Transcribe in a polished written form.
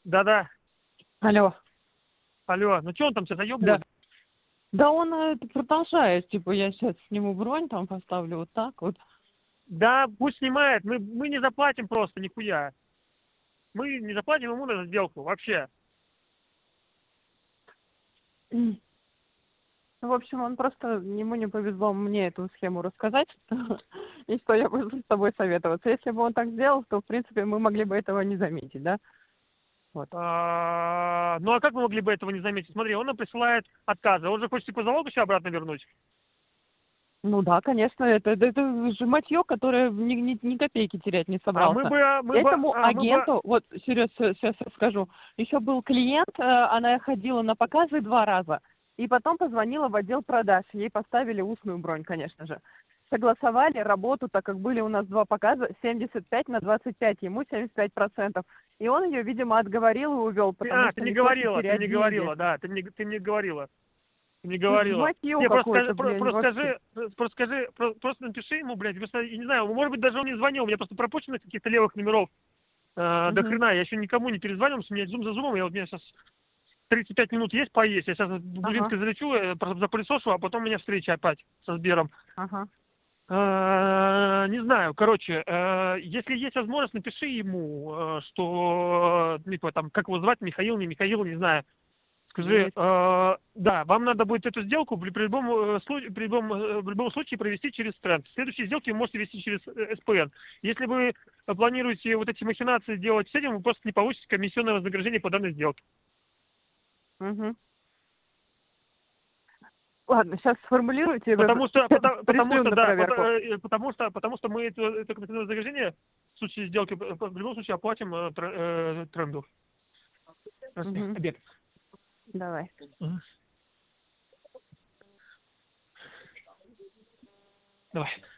Да-да. Алло. Алло. Ну что он там, все Да. заебывает? Да он это продолжает, типа, я сейчас сниму бронь, там поставлю вот так вот. Да, пусть снимает. Мы не заплатим просто, нихуя. Мы не заплатим ему за сделку вообще. В общем, он просто, ему не повезло мне эту схему рассказать, и что я буду с тобой советоваться. Если бы он так сделал, то, в принципе, мы могли бы этого не заметить, да? Вот. Ну а как мы могли бы этого не заметить? Смотри, он нам присылает отказы. Он же хочет типа залог еще обратно вернуть. Ну да, конечно, это же матье, которое ни копейки терять не А мы собрался. бы, Этому агенту, вот, серьезно, сейчас расскажу, еще был клиент, она ходила на показы 2 раза, и потом позвонила в отдел продаж, ей поставили устную бронь, конечно же. Согласовали работу, так как были у нас 2 показа, 75/25, ему 75%. И он ее, видимо, отговорил и увел, потому ты что не не хочет говорила, терять деньги. да, ты мне говорила. Не Это же говорила. матье Не, какое-то, блин, вообще. просто напиши ему, блядь, я не знаю, может быть, даже он не звонил, у меня просто пропущено каких-то левых номеров до Угу. хрена, я еще никому не перезванивался, у меня зум за зумом, у меня сейчас 35 минут есть поесть, я сейчас в Ага, Бужинск залечу, просто запылесошу, а потом у меня встреча опять со Сбером. ага. Не знаю, короче, если есть возможность, напиши ему, что, типа, там, как его звать, Михаил, не Михаил, не знаю. Скажи, Денис. да, вам надо будет эту сделку в любом случае провести через тренд. Следующие сделки вы можете вести через СПН. Если вы планируете вот эти махинации делать с этим, вы просто не получите комиссионное вознаграждение по данной сделке. Угу. Ладно, сейчас сформулируйте, Потому что, пришлю на да, проверку. потому что мы это комиссионное вознаграждение в случае сделки в любом случае оплатим тренду. Угу. Обед. Давай. Давай.